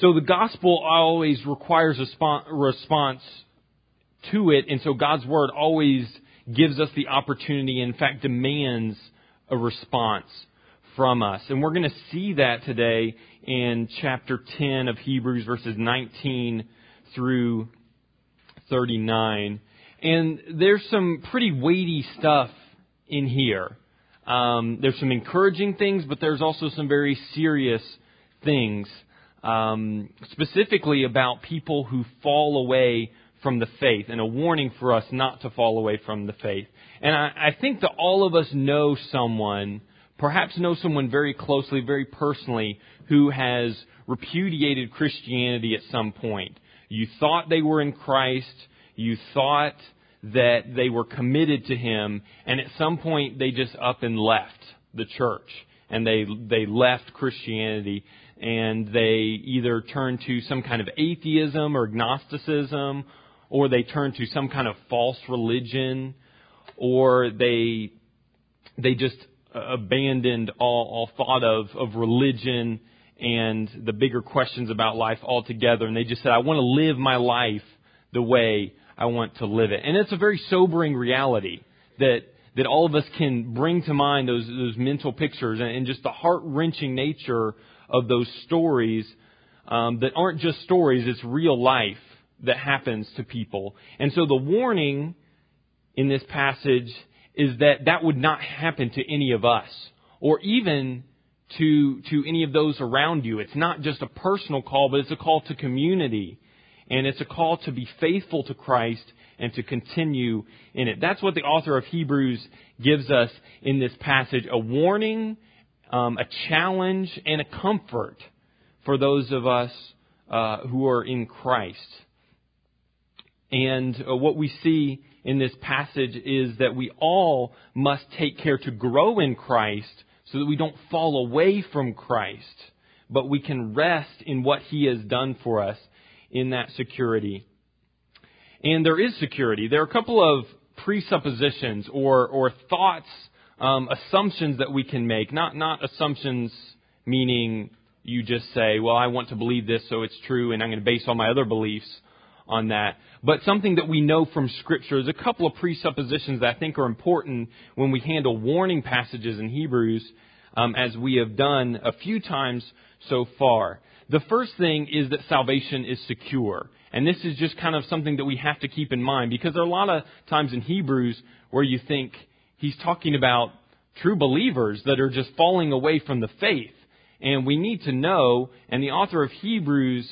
So the gospel always requires a response to it, and so God's Word always gives us the opportunity, in fact demands a response from us. And we're going to see that today in chapter 10 of Hebrews, verses 19 through 39. And there's some pretty weighty stuff in here. There's some encouraging things, but there's also some very serious things, specifically about people who fall away from the faith, and a warning for us not to fall away from the faith. And I think that all of us know someone, perhaps know someone very closely, very personally, who has repudiated Christianity at some point. You thought they were in Christ, you thought that they were committed to Him, and at some point they just up and left the church, and they left Christianity, and they either turned to some kind of atheism or agnosticism, or they turned to some kind of false religion, or they just abandoned all thought of religion and the bigger questions about life altogether. And they just said, I want to live my life the way I want to live it. And it's a very sobering reality that all of us can bring to mind those mental pictures and just the heart-wrenching nature of those stories that aren't just stories, it's real life that happens to people. And so the warning in this passage is that would not happen to any of us, or even to any of those around you. It's not just a personal call, but it's a call to community. And it's a call to be faithful to Christ and to continue in it. That's what the author of Hebrews gives us in this passage. A warning, a challenge, and a comfort for those of us who are in Christ. And what we see in this passage is that we all must take care to grow in Christ so that we don't fall away from Christ, but we can rest in what He has done for us in that security. And there is security. There are a couple of presuppositions or thoughts, assumptions that we can make. Not assumptions meaning you just say, well, I want to believe this, so it's true, and I'm going to base all my other beliefs on that. But something that we know from Scripture is a couple of presuppositions that I think are important when we handle warning passages in Hebrews, as we have done a few times so far. The first thing is that salvation is secure. And this is just kind of something that we have to keep in mind, because there are a lot of times in Hebrews where you think he's talking about true believers that are just falling away from the faith. And we need to know, and the author of Hebrews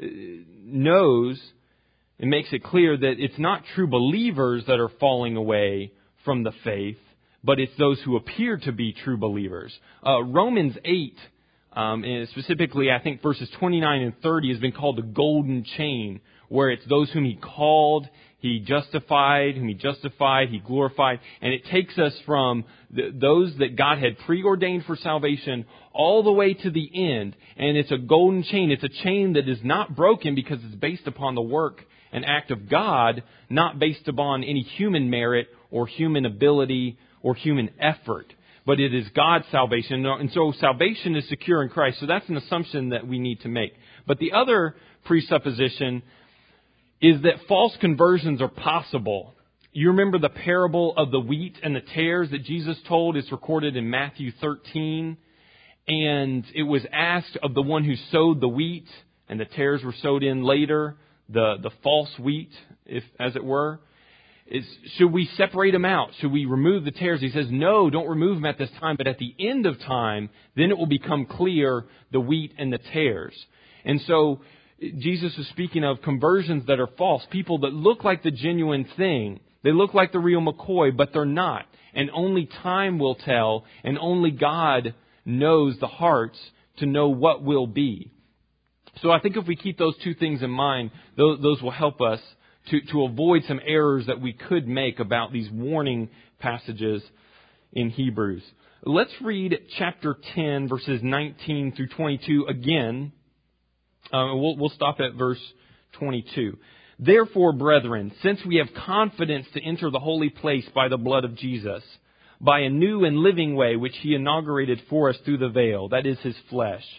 knows and makes it clear that it's not true believers that are falling away from the faith, but it's those who appear to be true believers. Romans 8, and specifically I think verses 29 and 30 has been called the golden chain, where it's those whom He called, He justified, He glorified. And it takes us from those that God had preordained for salvation all the way to the end. And it's a golden chain. It's a chain that is not broken because it's based upon the work and act of God, not based upon any human merit or human ability or human effort. But it is God's salvation. And so salvation is secure in Christ. So that's an assumption that we need to make. But the other presupposition is that false conversions are possible. You remember the parable of the wheat and the tares that Jesus told? It's recorded in Matthew 13. And it was asked of the one who sowed the wheat, and the tares were sowed in later, the false wheat, if as it were. Should we separate them out? Should we remove the tares? He says, no, don't remove them at this time. But at the end of time, then it will become clear the wheat and the tares. And so Jesus is speaking of conversions that are false. People that look like the genuine thing. They look like the real McCoy, but they're not. And only time will tell. And only God knows the hearts to know what will be. So I think if we keep those two things in mind, those will help us to avoid some errors that we could make about these warning passages in Hebrews. Let's read chapter 10, verses 19 through 22 again. We'll stop at verse 22. Therefore, brethren, since we have confidence to enter the holy place by the blood of Jesus, by a new and living way which He inaugurated for us through the veil, that is His flesh,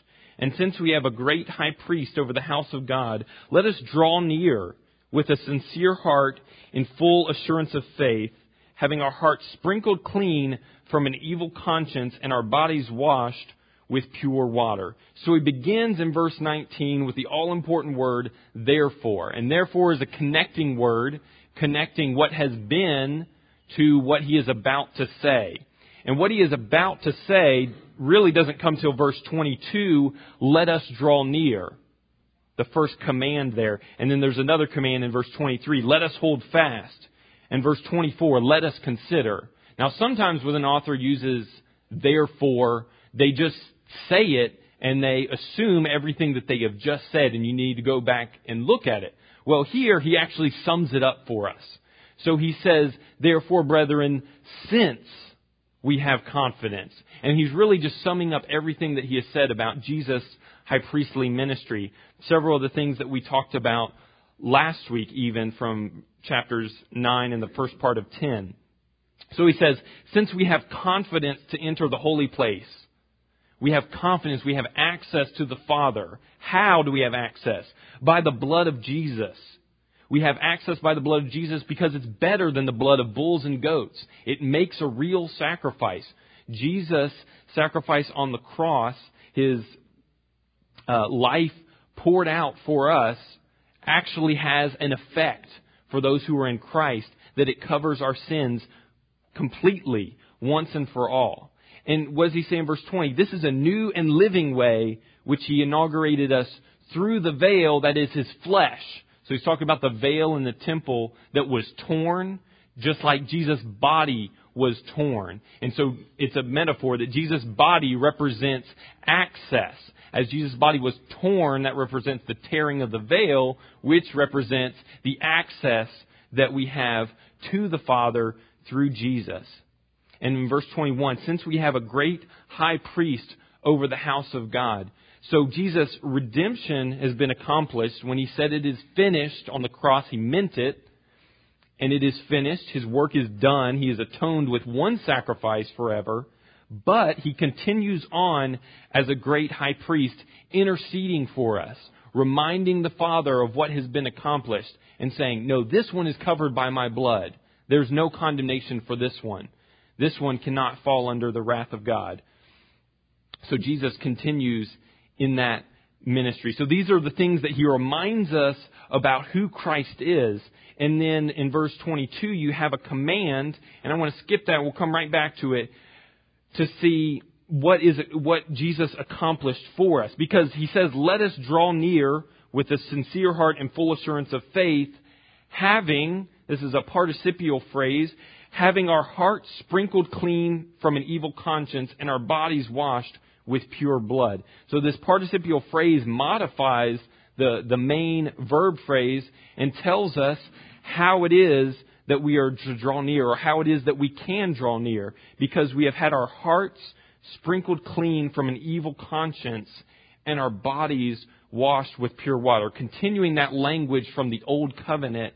And since we have a great high priest over the house of God, let us draw near with a sincere heart in full assurance of faith, having our hearts sprinkled clean from an evil conscience and our bodies washed with pure water. So he begins in verse 19 with the all-important word, therefore. And therefore is a connecting word, connecting what has been to what he is about to say. And what he is about to say really doesn't come till verse 22, let us draw near. The first command there. And then there's another command in verse 23, let us hold fast. And verse 24, let us consider. Now sometimes when an author uses therefore, they just say it and they assume everything that they have just said and you need to go back and look at it. Well, here he actually sums it up for us. So he says, therefore, brethren, since we have confidence. And he's really just summing up everything that he has said about Jesus' high priestly ministry. Several of the things that we talked about last week, even from chapters 9 and the first part of 10. So he says, since we have confidence to enter the holy place, we have confidence, we have access to the Father. How do we have access? By the blood of Jesus. We have access by the blood of Jesus because it's better than the blood of bulls and goats. It makes a real sacrifice. Jesus' sacrifice on the cross, his life poured out for us, actually has an effect for those who are in Christ, that it covers our sins completely, once and for all. And what does he say in verse 20? This is a new and living way which he inaugurated us through the veil, that is his flesh. So he's talking about the veil in the temple that was torn, just like Jesus' body was torn. And so it's a metaphor that Jesus' body represents access. As Jesus' body was torn, that represents the tearing of the veil, which represents the access that we have to the Father through Jesus. And in verse 21, since we have a great high priest over the house of God. So Jesus' redemption has been accomplished. When he said it is finished on the cross, he meant it. And it is finished. His work is done. He has atoned with one sacrifice forever. But he continues on as a great high priest, interceding for us, reminding the Father of what has been accomplished, and saying, no, this one is covered by my blood. There's no condemnation for this one. This one cannot fall under the wrath of God. So Jesus continues in that ministry. So these are the things that he reminds us about who Christ is. And then in verse 22, you have a command, and I want to skip that. We'll come right back to it to see what Jesus accomplished for us. Because he says, let us draw near with a sincere heart and full assurance of faith, having, this is a participial phrase, having our hearts sprinkled clean from an evil conscience and our bodies washed with pure blood. So this participial phrase modifies the main verb phrase and tells us how it is that we are to draw near, or how it is that we can draw near, because we have had our hearts sprinkled clean from an evil conscience and our bodies washed with pure water. Continuing that language from the Old Covenant,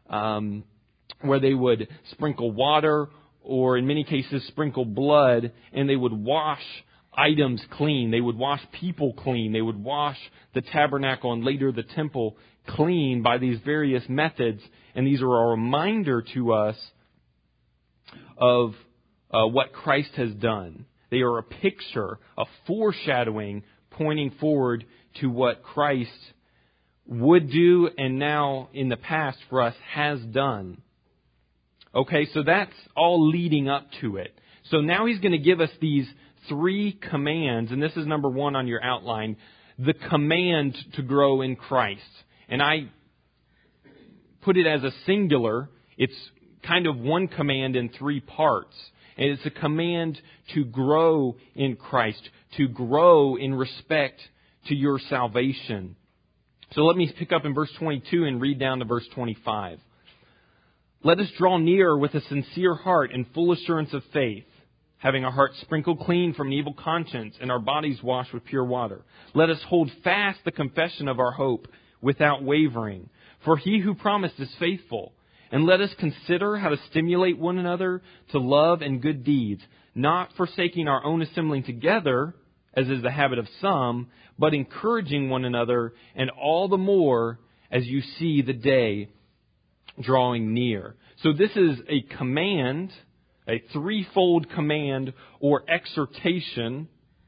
where they would sprinkle water, or in many cases sprinkle blood, and they would wash items clean. They would wash people clean. They would wash the tabernacle and later the temple clean by these various methods. And these are a reminder to us of what Christ has done. They are a picture, a foreshadowing, pointing forward to what Christ would do and now in the past for us has done. Okay, so that's all leading up to it. So now he's going to give us these 3 commands, and this is number 1 on your outline, the command to grow in Christ. And I put it as a singular. It's kind of one command in 3 parts. And it's a command to grow in Christ, to grow in respect to your salvation. So let me pick up in verse 22 and read down to verse 25. Let us draw near with a sincere heart and full assurance of faith, having our hearts sprinkled clean from an evil conscience and our bodies washed with pure water. Let us hold fast the confession of our hope without wavering, for he who promised is faithful. And let us consider how to stimulate one another to love and good deeds, not forsaking our own assembling together, as is the habit of some, but encouraging one another, and all the more as you see the day drawing near. So this is a command, a threefold command or exhortation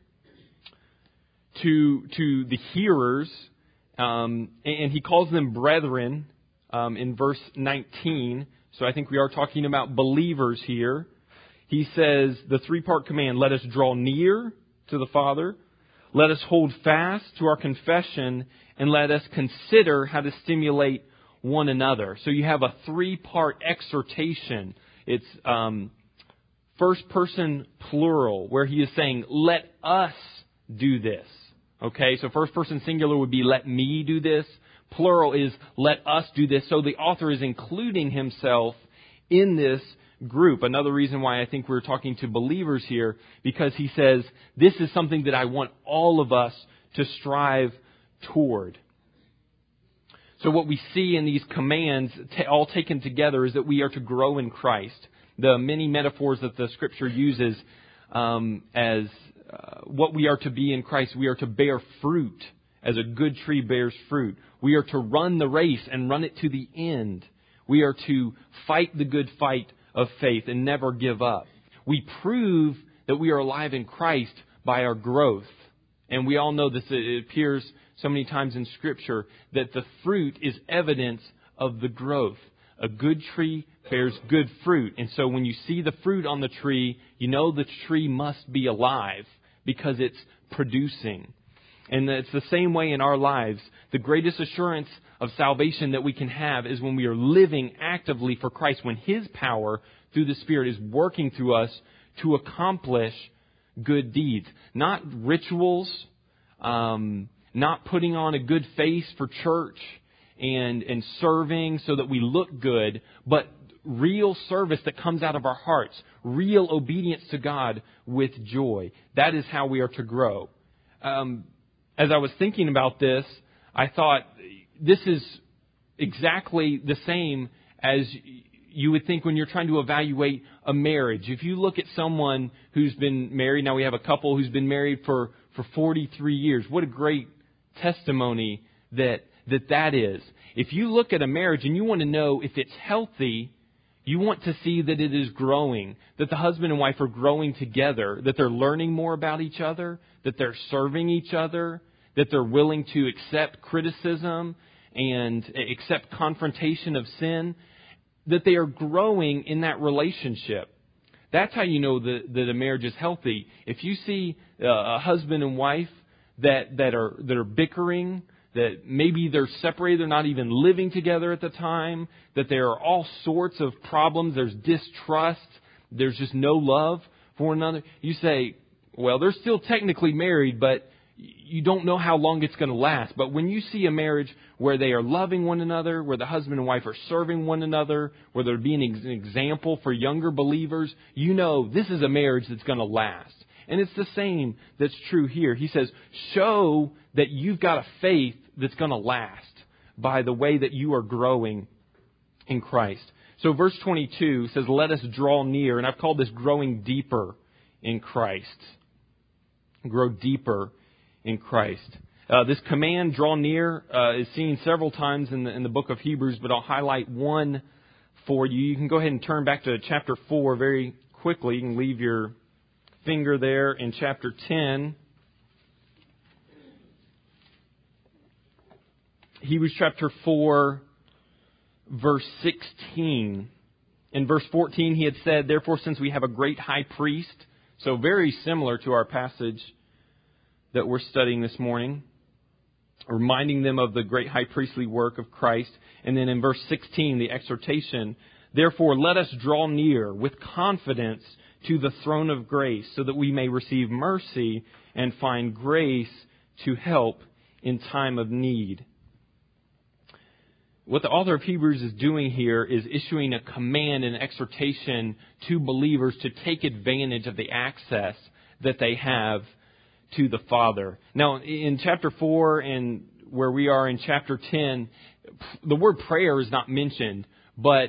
to the hearers, and he calls them brethren in verse 19. So I think we are talking about believers here. He says the three-part command: let us draw near to the Father, let us hold fast to our confession, and let us consider how to stimulate one another. So you have a three-part exhortation. It's first person plural, where he is saying, let us do this. Okay, so first person singular would be let me do this. Plural is let us do this. So the author is including himself in this group. Another reason why I think we're talking to believers here, because he says this is something that I want all of us to strive toward. So what we see in these commands, all taken together, is that we are to grow in Christ. The many metaphors that the Scripture uses as what we are to be in Christ, we are to bear fruit as a good tree bears fruit. We are to run the race and run it to the end. We are to fight the good fight of faith and never give up. We prove that we are alive in Christ by our growth. And we all know this. It appears so many times in Scripture that the fruit is evidence of the growth. A good tree bears good fruit. And so when you see the fruit on the tree, you know the tree must be alive because it's producing. And it's the same way in our lives. The greatest assurance of salvation that we can have is when we are living actively for Christ, when His power through the Spirit is working through us to accomplish good deeds. Not rituals, not putting on a good face for church and serving so that we look good, but real service that comes out of our hearts, real obedience to God with joy. That is how we are to grow. As I was thinking about this, I thought this is exactly the same as you would think when you're trying to evaluate a marriage. If you look at someone who's been married, now we have a couple who's been married for 43 years. What a great testimony that is. If you look at a marriage and you want to know if it's healthy, you want to see that it is growing, that the husband and wife are growing together, that they're learning more about each other, that they're serving each other, that they're willing to accept criticism and accept confrontation of sin, that they are growing in that relationship. That's how you know that a marriage is healthy. If you see a husband and wife that are bickering, that maybe they're separated, they're not even living together at the time, that there are all sorts of problems, there's distrust, there's just no love for one another, you say, well, they're still technically married, but you don't know how long it's going to last. But when you see a marriage where they are loving one another, where the husband and wife are serving one another, where they're being an example for younger believers, you know this is a marriage that's going to last. And it's the same that's true here. He says, show that you've got a faith that's going to last by the way that you are growing in Christ. So verse 22 says, let us draw near. And I've called this growing deeper in Christ. Grow deeper in Christ. This command, draw near, is seen several times in the book of Hebrews, but I'll highlight one for you. You can go ahead and turn back to chapter 4 very quickly. You can leave your finger there in chapter 10. Hebrews chapter 4, verse 16. In verse 14, he had said, therefore, since we have a great high priest, so very similar to our passage that we're studying this morning, reminding them of the great high priestly work of Christ. And then in verse 16, the exhortation, therefore, let us draw near with confidence to the throne of grace so that we may receive mercy and find grace to help in time of need. What the author of Hebrews is doing here is issuing a command and exhortation to believers to take advantage of the access that they have to the Father. Now, in chapter 4 and where we are in chapter 10, the word prayer is not mentioned, but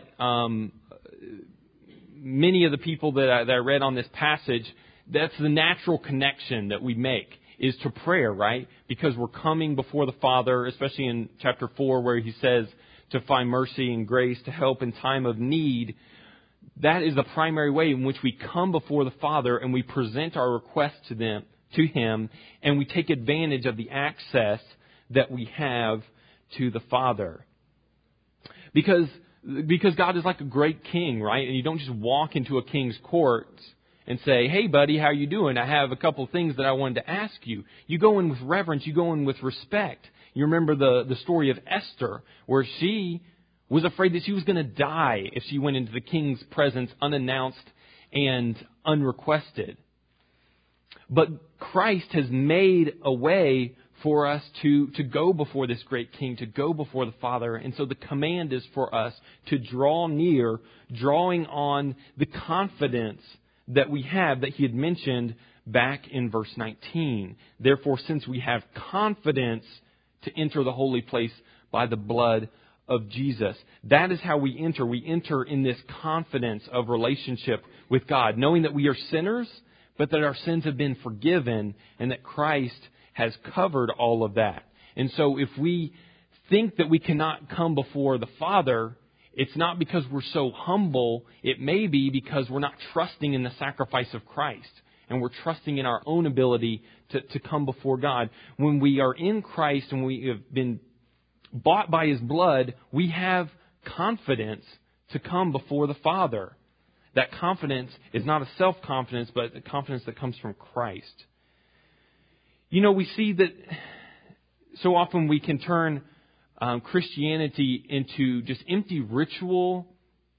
many of the people that I read on this passage, that's the natural connection that we make. is to prayer, right? Because we're coming before the Father, especially in chapter 4 where he says to find mercy and grace to help in time of need. That is the primary way in which we come before the Father and we present our requests to Him, and we take advantage of the access that we have to the Father. Because God is like a great king, right? And you don't just walk into a king's court and say, "Hey, buddy, how you doing? I have a couple of things that I wanted to ask you." You go in with reverence. You go in with respect. You remember the story of Esther, where she was afraid that she was going to die if she went into the king's presence unannounced and unrequested. But Christ has made a way for us to go before this great King, to go before the Father. And so the command is for us to draw near, drawing on the confidence that we have that He had mentioned back in verse 19. Therefore, since we have confidence to enter the holy place by the blood of Jesus. That is how we enter. We enter in this confidence of relationship with God, knowing that we are sinners, but that our sins have been forgiven and that Christ has covered all of that. And so if we think that we cannot come before the Father, it's not because we're so humble. It may be because we're not trusting in the sacrifice of Christ. And we're trusting in our own ability to come before God. When we are in Christ and we have been bought by His blood, we have confidence to come before the Father. That confidence is not a self-confidence, but a confidence that comes from Christ. You know, we see that so often we can turn Christianity into just empty ritual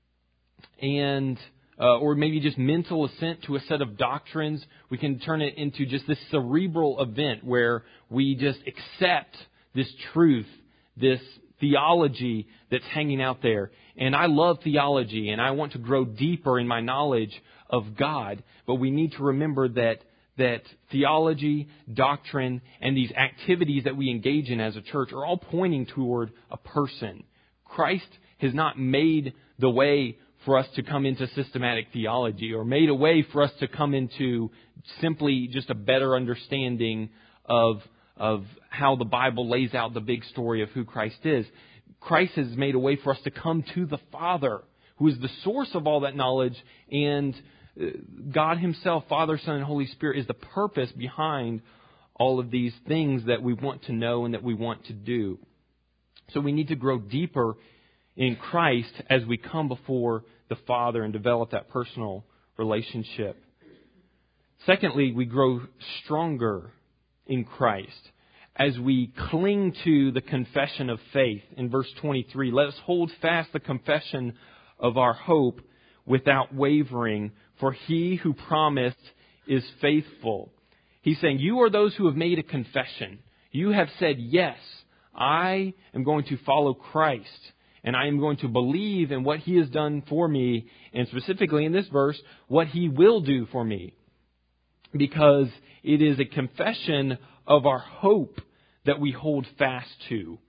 and or maybe just mental assent to a set of doctrines. We can turn it into just this cerebral event where we just accept this truth, this theology that's hanging out there. And I love theology, and I want to grow deeper in my knowledge of God. But we need to remember that theology, doctrine, and these activities that we engage in as a church are all pointing toward a person. Christ has not made the way for us to come into systematic theology or made a way for us to come into simply just a better understanding of how the Bible lays out the big story of who Christ is. Christ has made a way for us to come to the Father, who is the source of all that knowledge, and God Himself, Father, Son, and Holy Spirit, is the purpose behind all of these things that we want to know and that we want to do. So we need to grow deeper in Christ as we come before the Father and develop that personal relationship. Secondly, we grow stronger in Christ as we cling to the confession of faith. In verse 23, let us hold fast the confession of our hope without wavering, for He who promised is faithful. He's saying, you are those who have made a confession. You have said, yes, I am going to follow Christ, and I am going to believe in what He has done for me, and specifically in this verse, what He will do for me. Because it is a confession of our hope that we hold fast to.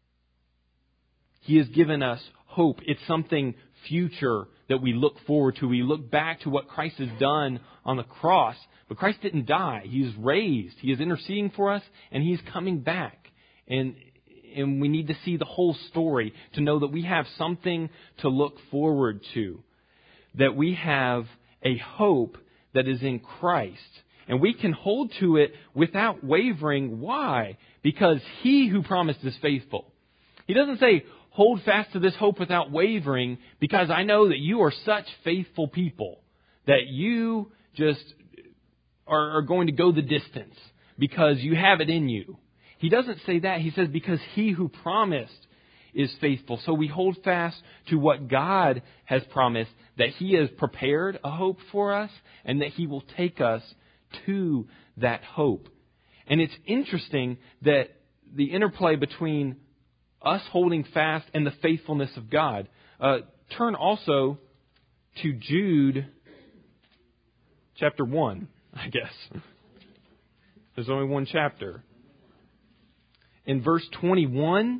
He has given us hope. It's something future that we look forward to. We look back to what Christ has done on the cross. But Christ didn't die. He is raised. He is interceding for us, and He's coming back. And we need to see the whole story to know that we have something to look forward to. That we have a hope that is in Christ. And we can hold to it without wavering. Why? Because He who promised is faithful. He doesn't say, hold fast to this hope without wavering, because I know that you are such faithful people that you just are going to go the distance because you have it in you. He doesn't say that. He says because He who promised is faithful. So we hold fast to what God has promised, that He has prepared a hope for us and that He will take us to that hope. And it's interesting that the interplay between us holding fast and the faithfulness of God. Turn also to Jude chapter 1, I guess. There's only one chapter. In verse 21,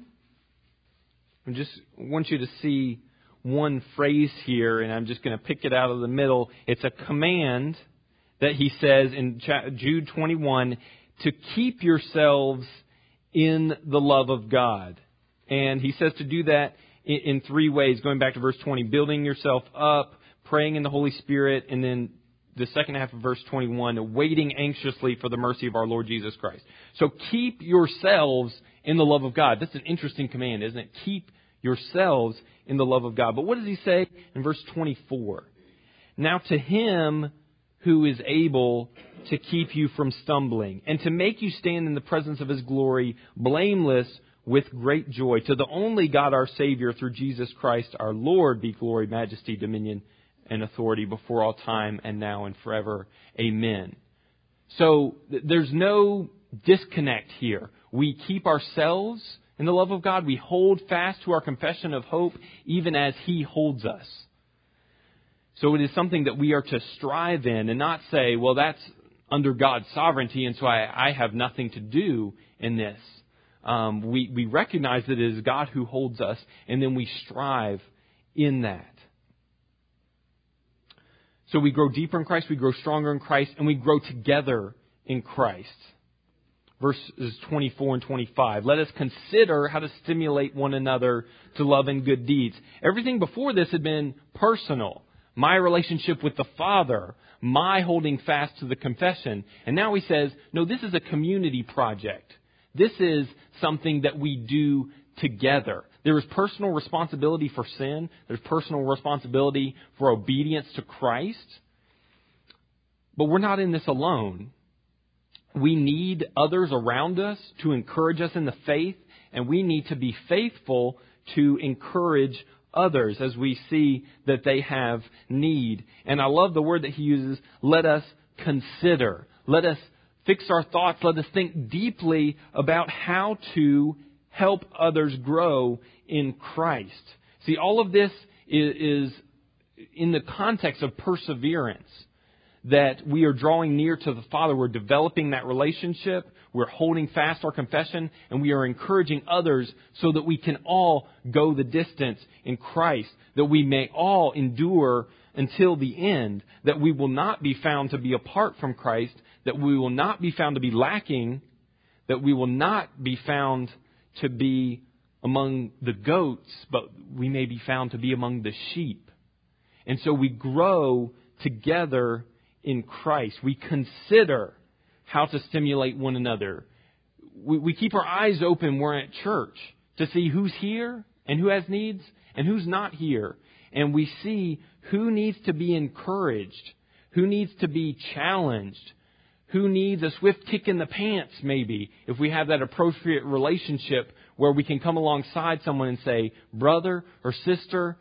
I just want you to see one phrase here, and I'm just going to pick it out of the middle. It's a command that he says in Jude 21, to keep yourselves in the love of God. And he says to do that in three ways, going back to verse 20, building yourself up, praying in the Holy Spirit, and then the second half of verse 21, waiting anxiously for the mercy of our Lord Jesus Christ. So keep yourselves in the love of God. That's an interesting command, isn't it? Keep yourselves in the love of God. But what does he say in verse 24? Now to him who is able to keep you from stumbling and to make you stand in the presence of his glory, blameless with great joy. To the only God our Savior, through Jesus Christ our Lord, be glory, majesty, dominion, and authority before all time and now and forever. Amen. So there's no disconnect here. We keep ourselves in the love of God. We hold fast to our confession of hope even as he holds us. So it is something that we are to strive in and not say, well, that's under God's sovereignty and so I have nothing to do in this. We recognize that it is God who holds us, and then we strive in that. So we grow deeper in Christ, we grow stronger in Christ, and we grow together in Christ. Verses 24 and 25. Let us consider how to stimulate one another to love and good deeds. Everything before this had been personal. My relationship with the Father, my holding fast to the confession. And now he says, no, this is a community project. This is something that we do together. There is personal responsibility for sin. There's personal responsibility for obedience to Christ. But we're not in this alone. We need others around us to encourage us in the faith, and we need to be faithful to encourage others as we see that they have need. And I love the word that he uses, let us consider. Let us fix our thoughts. Let us think deeply about how to help others grow in Christ. See, all of this is in the context of perseverance, that we are drawing near to the Father. We're developing that relationship. We're holding fast our confession, and we are encouraging others so that we can all go the distance in Christ, that we may all endure until the end, that we will not be found to be apart from Christ, that we will not be found to be lacking, that we will not be found to be among the goats, but we may be found to be among the sheep. And so we grow together in Christ. We consider how to stimulate one another. We keep our eyes open when we're at church to see who's here and who has needs and who's not here. And we see who needs to be encouraged, who needs to be challenged, who needs a swift kick in the pants, maybe, if we have that appropriate relationship where we can come alongside someone and say, brother or sister,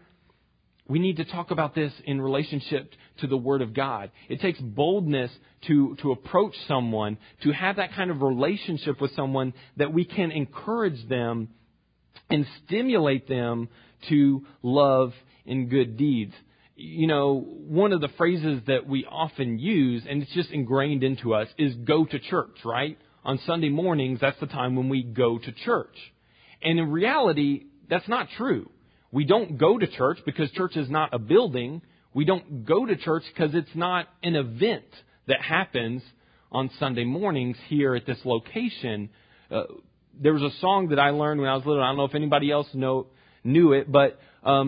we need to talk about this in relationship to the Word of God. It takes boldness to approach someone, to have that kind of relationship with someone that we can encourage them and stimulate them to love and good deeds. You know, one of the phrases that we often use, and it's just ingrained into us, is go to church, right? On Sunday mornings, that's the time when we go to church. And in reality, that's not true. We don't go to church because church is not a building. We don't go to church because it's not an event that happens on Sunday mornings here at this location. There was a song that I learned when I was little. I don't know if anybody else knew it, but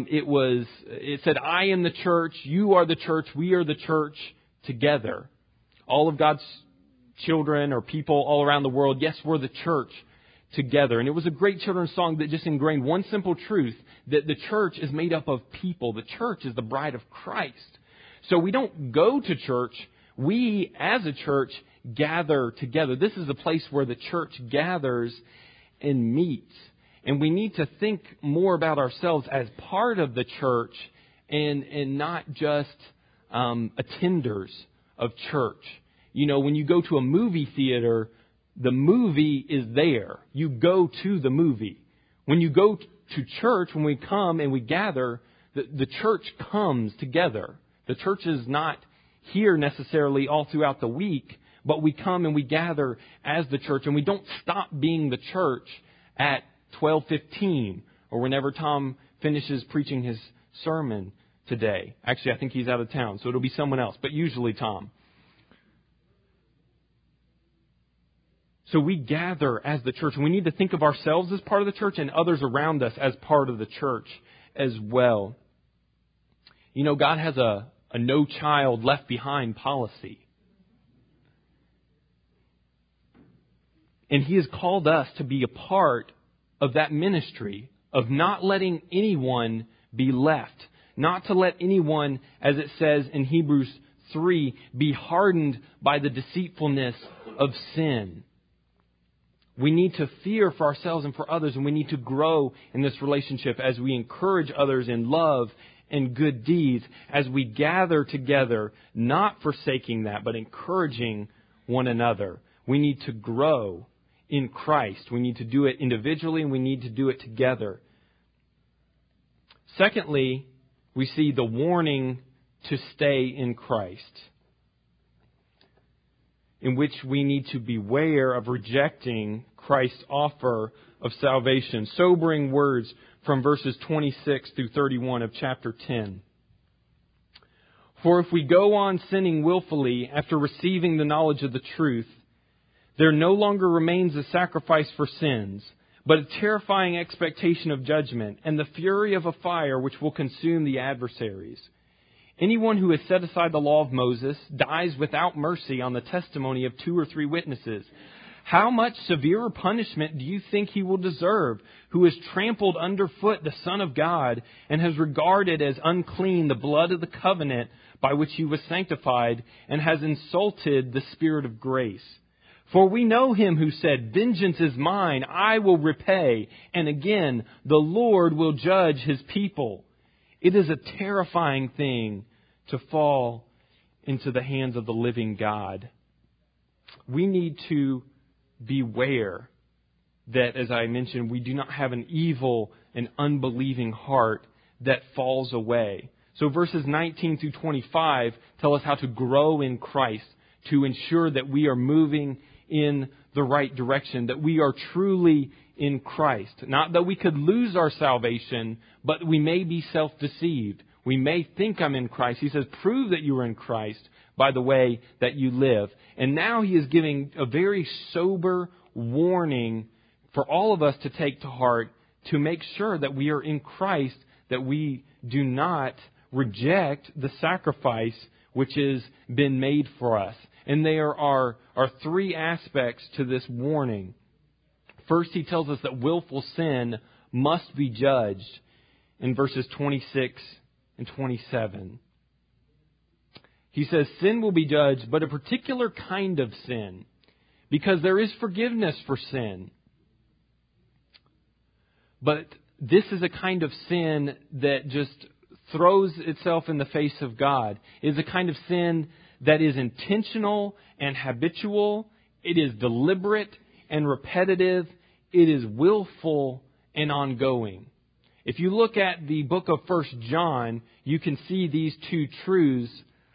it said, I am the church, you are the church, we are the church together. All of God's children or people all around the world, yes, we're the church together. And it was a great children's song that just ingrained one simple truth, that the church is made up of people. The church is the bride of Christ. So we don't go to church. We, as a church, gather together. This is a place where the church gathers and meets. And we need to think more about ourselves as part of the church and not just attenders of church. You know, when you go to a movie theater, the movie is there. You go to the movie. When you go to church, when we come and we gather, the church comes together. The church is not here necessarily all throughout the week, but we come and we gather as the church, and we don't stop being the church at 12:15 or whenever Tom finishes preaching his sermon today. Actually, I think he's out of town, so it'll be someone else, but usually Tom. So we gather as the church, and we need to think of ourselves as part of the church and others around us as part of the church as well. You know, God has a no child left behind policy. And He has called us to be a part of that ministry of not letting anyone be left. Not to let anyone, as it says in Hebrews 3, be hardened by the deceitfulness of sin. We need to fear for ourselves and for others, and we need to grow in this relationship as we encourage others in love and good deeds, as we gather together, not forsaking that, but encouraging one another. We need to grow in Christ. We need to do it individually, and we need to do it together. Secondly, we see the warning to stay in Christ, in which we need to beware of rejecting Christ's offer of salvation. Sobering words from verses 26 through 31 of chapter 10. For if we go on sinning willfully after receiving the knowledge of the truth, there no longer remains a sacrifice for sins, but a terrifying expectation of judgment and the fury of a fire which will consume the adversaries. Anyone who has set aside the law of Moses dies without mercy on the testimony of 2 or 3 witnesses. How much severer punishment do you think he will deserve, who has trampled underfoot the Son of God and has regarded as unclean the blood of the covenant by which he was sanctified and has insulted the Spirit of grace? For we know him who said, "Vengeance is mine, I will repay," and again, "The Lord will judge his people." It is a terrifying thing to fall into the hands of the living God. We need to beware that, as I mentioned, we do not have an evil and unbelieving heart that falls away. So verses 19 through 25 tell us how to grow in Christ, to ensure that we are moving in the right direction, that we are truly in Christ. Not that we could lose our salvation, but we may be self-deceived. We may think I'm in Christ. He says, prove that you are in Christ by the way that you live. And now he is giving a very sober warning for all of us to take to heart, to make sure that we are in Christ, that we do not reject the sacrifice which has been made for us. And there are 3 aspects to this warning. First, he tells us that willful sin must be judged in verses 26 and 27. He says sin will be judged, but a particular kind of sin, because there is forgiveness for sin. But this is a kind of sin that just throws itself in the face of God. It is a kind of sin that is intentional and habitual. It is deliberate and repetitive. It is willful and ongoing. If you look at the book of 1 John, you can see these 2 truths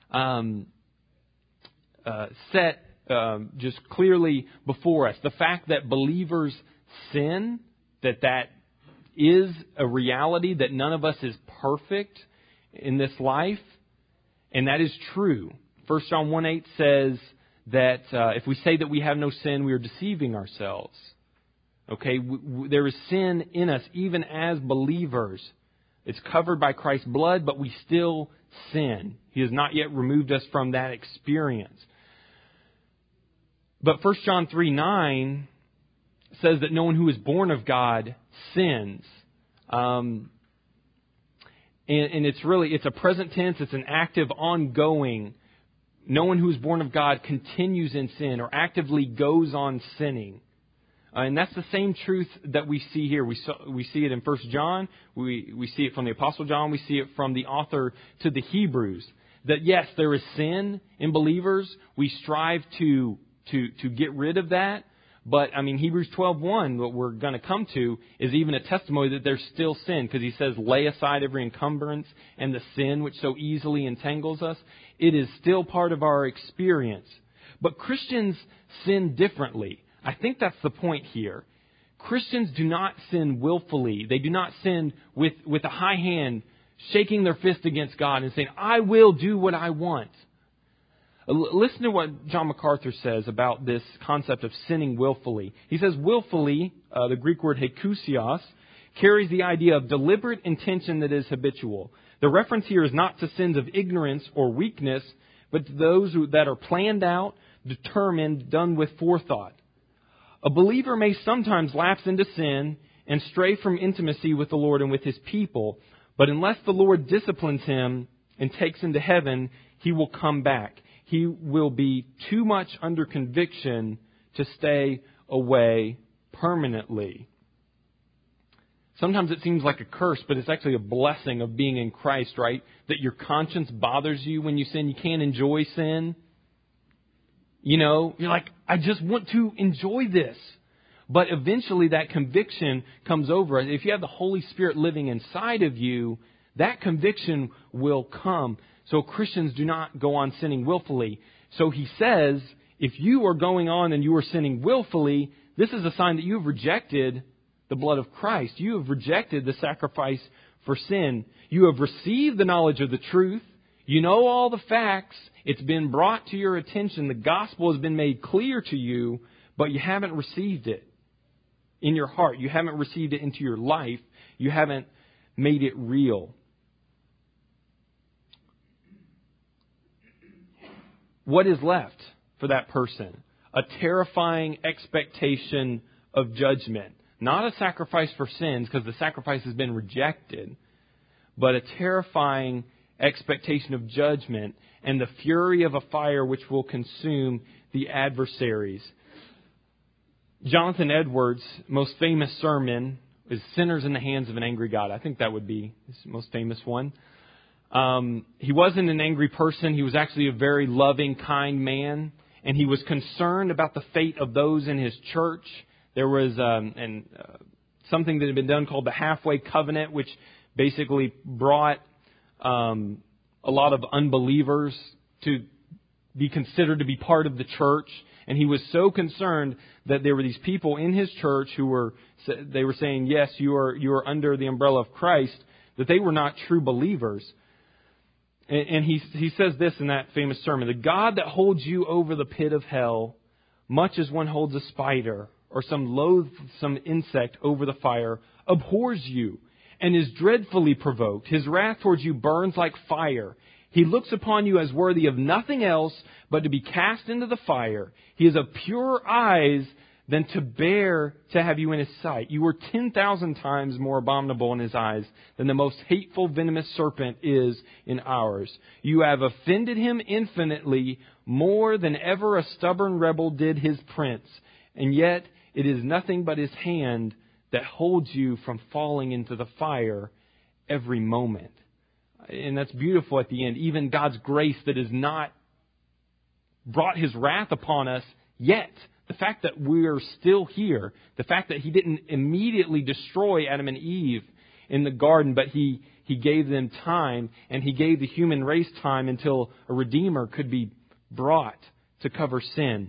set just clearly before us. The fact that believers sin, that is a reality, that none of us is perfect in this life, and that is true. 1 John 1:8 says that if we say that we have no sin, we are deceiving ourselves. Okay, there is sin in us, even as believers. It's covered by Christ's blood, but we still sin. He has not yet removed us from that experience. But 1 John 3:9 says that no one who is born of God sins. And it's a present tense, it's an active, ongoing. No one who is born of God continues in sin or actively goes on sinning. And that's the same truth that we see here. We see it in 1 John. We see it from the Apostle John. We see it from the author to the Hebrews. That yes, there is sin in believers. We strive to get rid of that. But, Hebrews 12:1, what we're going to come to, is even a testimony that there's still sin. Because he says, lay aside every encumbrance and the sin which so easily entangles us. It is still part of our experience. But Christians sin differently. I think that's the point here. Christians do not sin willfully. They do not sin with a high hand, shaking their fist against God and saying, I will do what I want. Listen to what John MacArthur says about this concept of sinning willfully. He says willfully, the Greek word hekusios, carries the idea of deliberate intention that is habitual. The reference here is not to sins of ignorance or weakness, but to those that are planned out, determined, done with forethought. A believer may sometimes lapse into sin and stray from intimacy with the Lord and with His people, but unless the Lord disciplines him and takes him to heaven, he will come back. He will be too much under conviction to stay away permanently. Sometimes it seems like a curse, but it's actually a blessing of being in Christ, right? That your conscience bothers you when you sin. You can't enjoy sin. You know, you're like, I just want to enjoy this. But eventually that conviction comes over. If you have the Holy Spirit living inside of you, that conviction will come. So Christians do not go on sinning willfully. So he says, if you are going on and you are sinning willfully, this is a sign that you have rejected the blood of Christ. You have rejected the sacrifice for sin. You have received the knowledge of the truth. You know all the facts. It's been brought to your attention. The gospel has been made clear to you, but you haven't received it in your heart. You haven't received it into your life. You haven't made it real. What is left for that person? A terrifying expectation of judgment. Not a sacrifice for sins, because the sacrifice has been rejected, but a terrifying expectation of judgment and the fury of a fire which will consume the adversaries. Jonathan Edwards' most famous sermon is Sinners in the Hands of an Angry God. I think that would be his most famous one. He wasn't an angry person. He was actually a very loving, kind man. And he was concerned about the fate of those in his church. There was something that had been done called the Halfway Covenant, which basically brought a lot of unbelievers to be considered to be part of the church. And he was so concerned that there were these people in his church who were saying, yes, you are under the umbrella of Christ, that they were not true believers. And he says this in that famous sermon: the God that holds you over the pit of hell, much as one holds a spider or some loathsome insect over the fire, abhors you and is dreadfully provoked. His wrath towards you burns like fire. He looks upon you as worthy of nothing else but to be cast into the fire. He is of purer eyes than to bear to have you in His sight. You were 10,000 times more abominable in His eyes than the most hateful venomous serpent is in ours. You have offended Him infinitely more than ever a stubborn rebel did his prince. And yet it is nothing but His hand that holds you from falling into the fire every moment. And that's beautiful at the end. Even God's grace that has not brought His wrath upon us yet. The fact that we're still here, the fact that He didn't immediately destroy Adam and Eve in the garden, but He gave them time, and He gave the human race time until a Redeemer could be brought to cover sin.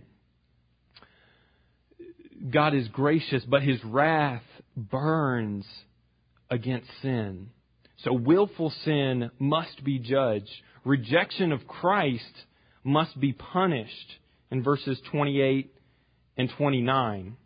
God is gracious, but His wrath burns against sin. So willful sin must be judged. Rejection of Christ must be punished in verses 28 and 29.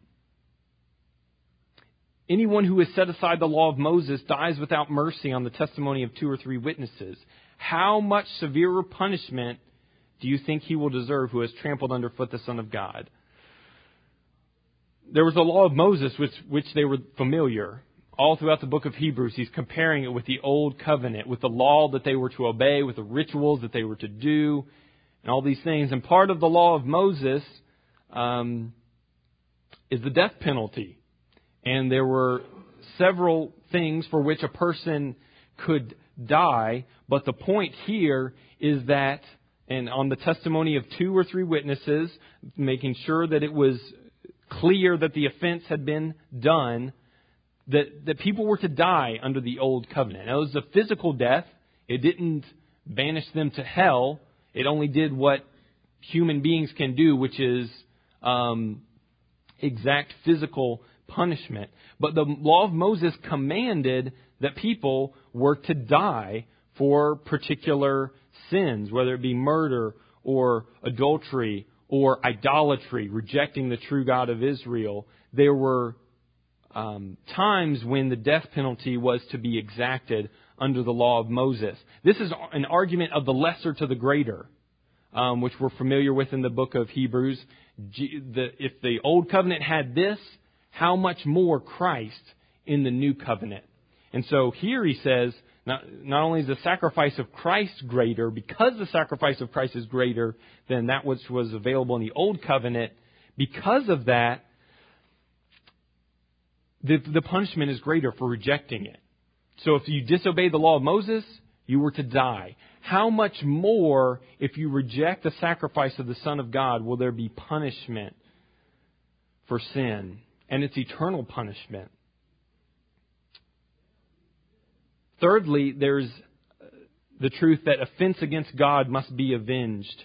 Anyone who has set aside the law of Moses dies without mercy on the testimony of 2 or 3 witnesses. How much severer punishment do you think he will deserve who has trampled underfoot the Son of God? There was a law of Moses which they were familiar. All throughout the book of Hebrews, he's comparing it with the old covenant, with the law that they were to obey, with the rituals that they were to do, and all these things. And part of the law of Moses is the death penalty. And there were several things for which a person could die. But the point here is that, and on the testimony of 2 or 3 witnesses, making sure that it was clear that the offense had been done, that people were to die under the old covenant. Now, it was a physical death. It didn't banish them to hell. It only did what human beings can do, which is exact physical punishment. But the law of Moses commanded that people were to die for particular sins, whether it be murder or adultery or idolatry, rejecting the true God of Israel, there were times when the death penalty was to be exacted under the law of Moses. This is an argument of the lesser to the greater, which we're familiar with in the book of Hebrews. If the old covenant had this, how much more Christ in the new covenant? And so here he says, not only is the sacrifice of Christ greater, because the sacrifice of Christ is greater than that which was available in the old covenant, because of that, the punishment is greater for rejecting it. So if you disobey the law of Moses, you were to die. How much more, if you reject the sacrifice of the Son of God, will there be punishment for sin? And it's eternal punishment. Thirdly, there's the truth that offense against God must be avenged.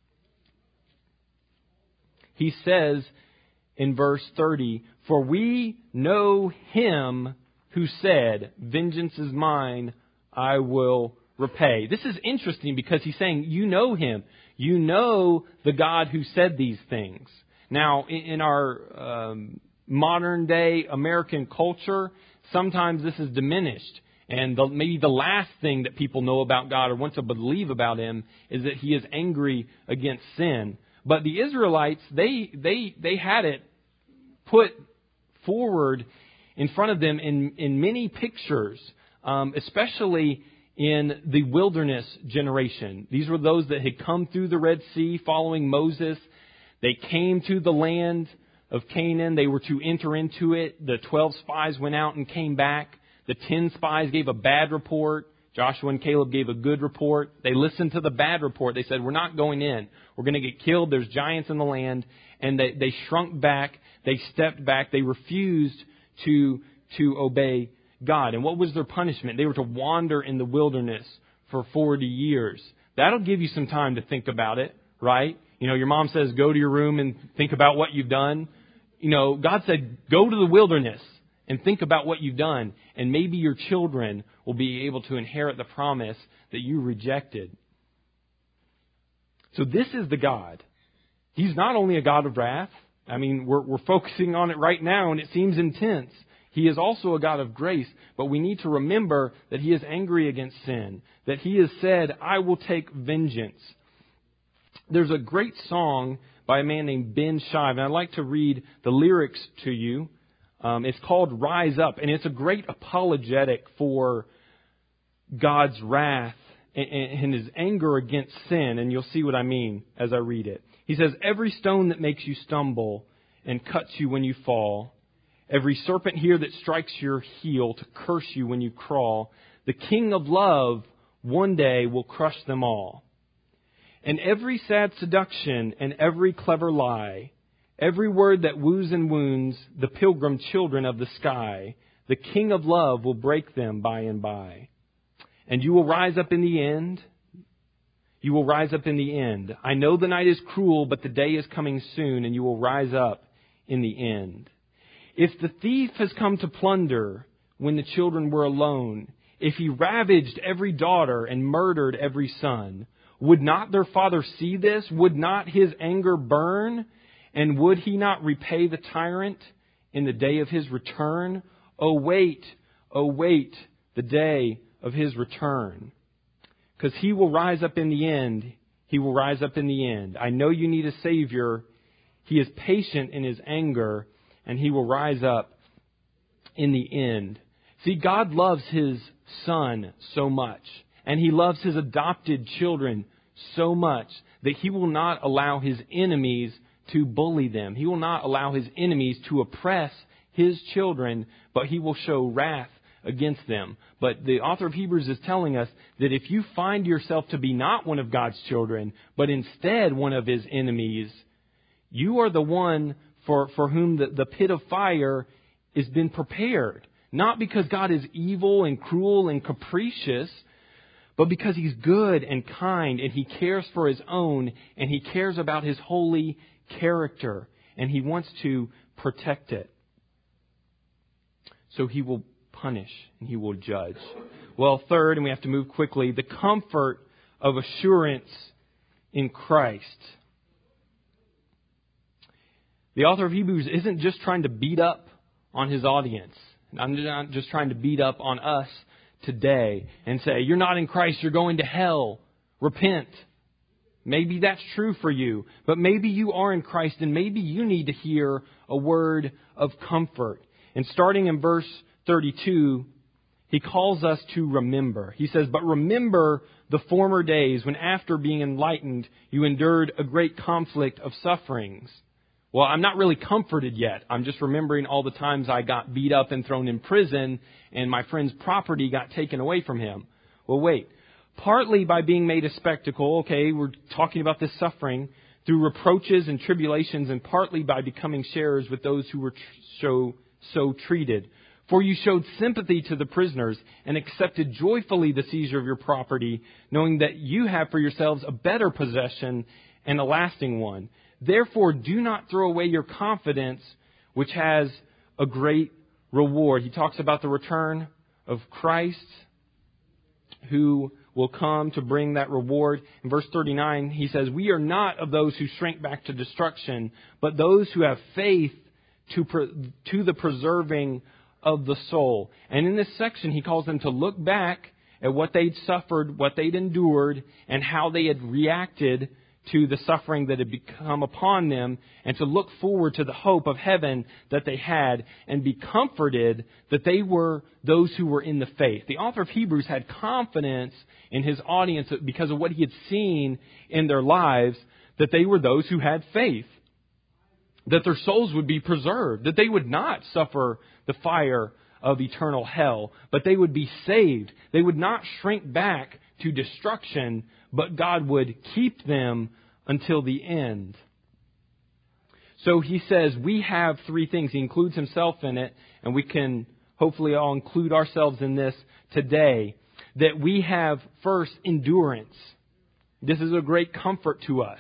He says in verse 30, "For we know Him who said, 'Vengeance is mine, I will repay.'" This is interesting because he's saying, you know Him. You know the God who said these things. Now, in our modern day American culture, sometimes this is diminished. And maybe the last thing that people know about God or want to believe about Him is that He is angry against sin. But the Israelites, they had it put forward in front of them in many pictures, especially in the wilderness generation. These were those that had come through the Red Sea following Moses. They came to the land of Canaan. They were to enter into it. The 12 spies went out and came back. The 10 spies gave a bad report. Joshua and Caleb gave a good report. They listened to the bad report. They said, we're not going in. We're going to get killed. There's giants in the land. And they shrunk back. They stepped back. They refused to obey God. And what was their punishment? They were to wander in the wilderness for 40 years. That'll give you some time to think about it, right? You know, your mom says, go to your room and think about what you've done. You know, God said, go to the wilderness and think about what you've done. And maybe your children will be able to inherit the promise that you rejected. So this is the God. He's not only a God of wrath. I mean, we're focusing on it right now and it seems intense. He is also a God of grace. But we need to remember that He is angry against sin. That He has said, I will take vengeance. There's a great song by a man named Ben Shive. And I'd like to read the lyrics to you. It's called Rise Up, and it's a great apologetic for God's wrath and His anger against sin, and you'll see what I mean as I read it. He says, every stone that makes you stumble and cuts you when you fall, every serpent here that strikes your heel to curse you when you crawl, the King of love one day will crush them all. And every sad seduction and every clever lie, every word that woos and wounds the pilgrim children of the sky, the King of love will break them by and by. And you will rise up in the end. You will rise up in the end. I know the night is cruel, but the day is coming soon, and you will rise up in the end. If the thief has come to plunder when the children were alone, if he ravaged every daughter and murdered every son, would not their father see this? Would not his anger burn? And would He not repay the tyrant in the day of His return? Oh, wait the day of His return. Because He will rise up in the end. He will rise up in the end. I know you need a Savior. He is patient in His anger, and He will rise up in the end. See, God loves His Son so much, and He loves His adopted children so much that He will not allow His enemies to bully them. He will not allow His enemies to oppress His children, but He will show wrath against them. But the author of Hebrews is telling us that if you find yourself to be not one of God's children, but instead one of His enemies, you are the one for whom the pit of fire has been prepared. Not because God is evil and cruel and capricious, but because He's good and kind and He cares for His own and He cares about His holy character, and He wants to protect it. So He will punish and He will judge. Well, third, and we have to move quickly, the comfort of assurance in Christ. The author of Hebrews isn't just trying to beat up on his audience. I'm not just trying to beat up on us today and say, you're not in Christ, you're going to hell. Repent. Maybe that's true for you, but maybe you are in Christ and maybe you need to hear a word of comfort. And starting in verse 32, he calls us to remember. He says, but remember the former days when after being enlightened, you endured a great conflict of sufferings. Well, I'm not really comforted yet. I'm just remembering all the times I got beat up and thrown in prison and my friend's property got taken away from him. Well, wait. Partly by being made a spectacle, okay, we're talking about this suffering, through reproaches and tribulations, and partly by becoming sharers with those who were so treated. For you showed sympathy to the prisoners and accepted joyfully the seizure of your property, knowing that you have for yourselves a better possession and a lasting one. Therefore, do not throw away your confidence, which has a great reward. He talks about the return of Christ, who will come to bring that reward. In verse 39, he says, we are not of those who shrink back to destruction, but those who have faith to the preserving of the soul. And in this section, he calls them to look back at what they'd suffered, what they'd endured, and how they had reacted to the suffering that had come upon them, and to look forward to the hope of heaven that they had, and be comforted that they were those who were in the faith. The author of Hebrews had confidence in his audience because of what he had seen in their lives, that they were those who had faith, that their souls would be preserved, that they would not suffer the fire of eternal hell, but they would be saved. They would not shrink back to destruction, but God would keep them until the end. So he says we have three things. He includes himself in it, and we can hopefully all include ourselves in this today. That we have, first, endurance. This is a great comfort to us.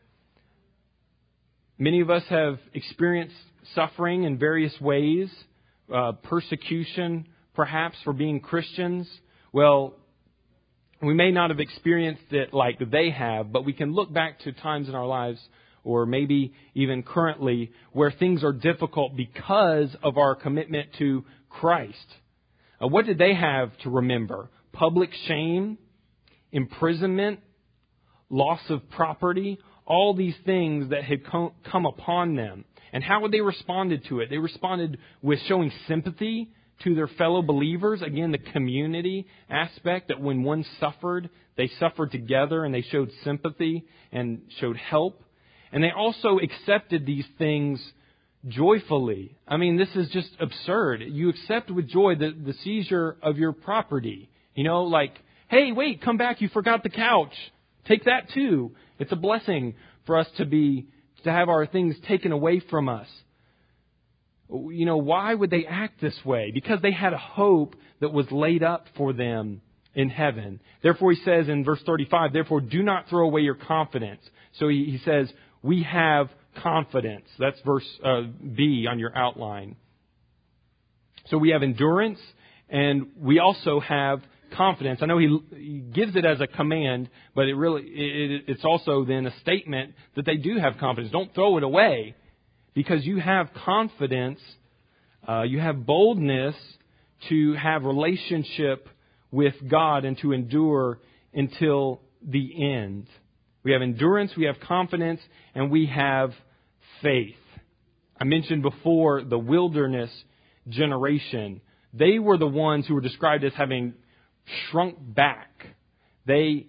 Many of us have experienced suffering in various ways, persecution, perhaps, for being Christians. Well, we may not have experienced it like they have, but we can look back to times in our lives, or maybe even currently, where things are difficult because of our commitment to Christ. What did they have to remember? Public shame, imprisonment, loss of property, all these things that had come upon them. And how would they responded to it? They responded with showing sympathy to their fellow believers. Again, the community aspect, that when one suffered, they suffered together and they showed sympathy and showed help. And they also accepted these things joyfully. I mean, this is just absurd. You accept with joy the seizure of your property. You know, like, hey, wait, come back, you forgot the couch. Take that too. It's a blessing for us to have our things taken away from us. You know, why would they act this way? Because they had a hope that was laid up for them in heaven. Therefore, he says in verse 35, therefore, do not throw away your confidence. So he says, we have confidence. That's verse B on your outline. So we have endurance, and we also have confidence. I know he gives it as a command, but it's also then a statement that they do have confidence. Don't throw it away. Because you have confidence, you have boldness to have relationship with God and to endure until the end. We have endurance, we have confidence, and we have faith. I mentioned before the wilderness generation. They were the ones who were described as having shrunk back. They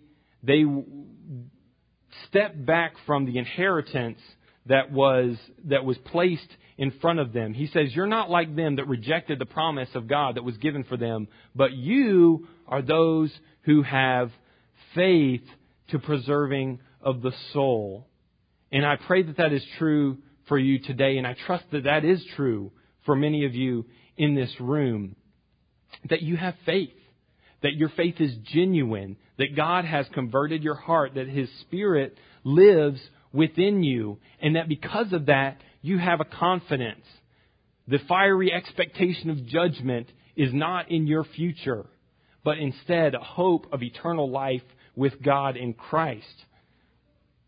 stepped back from the inheritance that was placed in front of them. He says, you're not like them that rejected the promise of God that was given for them, but you are those who have faith to preserving of the soul. And I pray that that is true for you today, and I trust that that is true for many of you in this room. That you have faith, that your faith is genuine, that God has converted your heart, that His Spirit lives within you, and that because of that, you have a confidence. The fiery expectation of judgment is not in your future, but instead a hope of eternal life with God in Christ.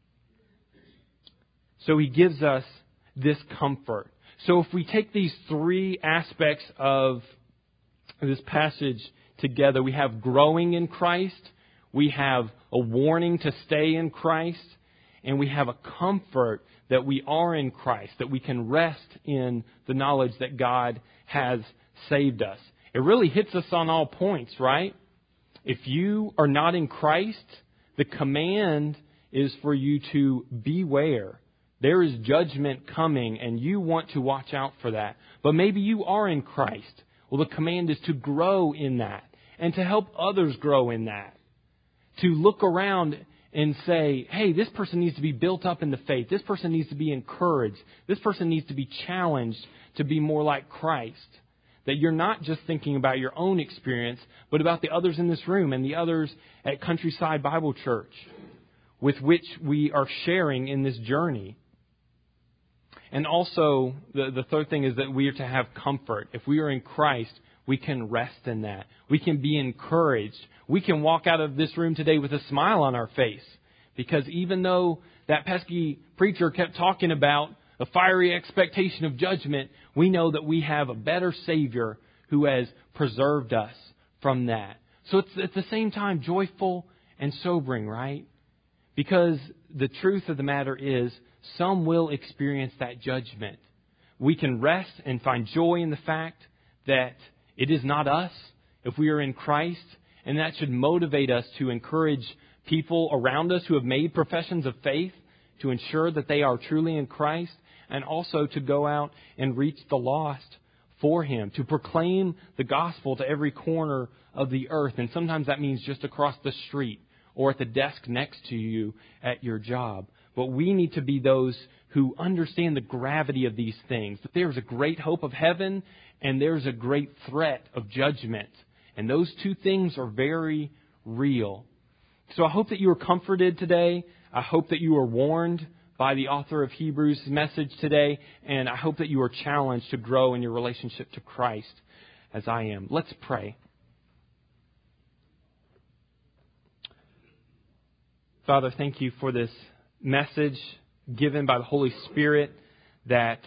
So He gives us this comfort. So if we take these three aspects of this passage together, we have growing in Christ, we have a warning to stay in Christ, and we have a comfort that we are in Christ, that we can rest in the knowledge that God has saved us. It really hits us on all points, right? If you are not in Christ, the command is for you to beware. There is judgment coming, and you want to watch out for that. But maybe you are in Christ. Well, the command is to grow in that and to help others grow in that. To look around and say, hey, this person needs to be built up in the faith. This person needs to be encouraged. This person needs to be challenged to be more like Christ. That you're not just thinking about your own experience, but about the others in this room and the others at Countryside Bible Church with which we are sharing in this journey. And also, the third thing is that we are to have comfort. If we are in Christ, we can rest in that. We can be encouraged. We can walk out of this room today with a smile on our face. Because even though that pesky preacher kept talking about a fiery expectation of judgment, we know that we have a better Savior who has preserved us from that. So it's at the same time joyful and sobering, right? Because the truth of the matter is, some will experience that judgment. We can rest and find joy in the fact that it is not us if we are in Christ, and that should motivate us to encourage people around us who have made professions of faith to ensure that they are truly in Christ, and also to go out and reach the lost for Him, to proclaim the gospel to every corner of the earth. And sometimes that means just across the street or at the desk next to you at your job. But we need to be those who understand the gravity of these things, that there's a great hope of heaven and there's a great threat of judgment. And those two things are very real. So I hope that you are comforted today. I hope that you are warned by the author of Hebrews' message today. And I hope that you are challenged to grow in your relationship to Christ as I am. Let's pray. Father, thank you for this message given by the Holy Spirit, that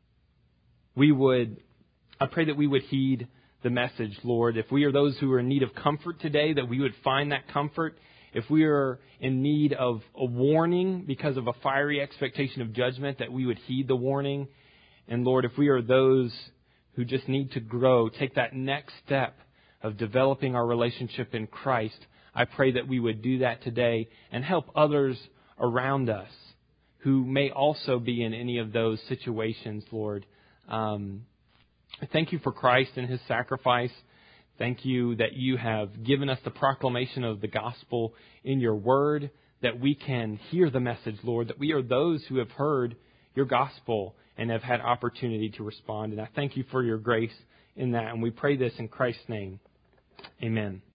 I pray that we would heed the message, Lord. If we are those who are in need of comfort today, that we would find that comfort. If we are in need of a warning because of a fiery expectation of judgment, that we would heed the warning. And Lord, if we are those who just need to grow, take that next step of developing our relationship in Christ, I pray that we would do that today and help others around us who may also be in any of those situations, Lord. Thank you for Christ and His sacrifice. Thank you that you have given us the proclamation of the gospel in your word, that we can hear the message, Lord, that we are those who have heard your gospel and have had opportunity to respond. And I thank you for your grace in that. And we pray this in Christ's name. Amen.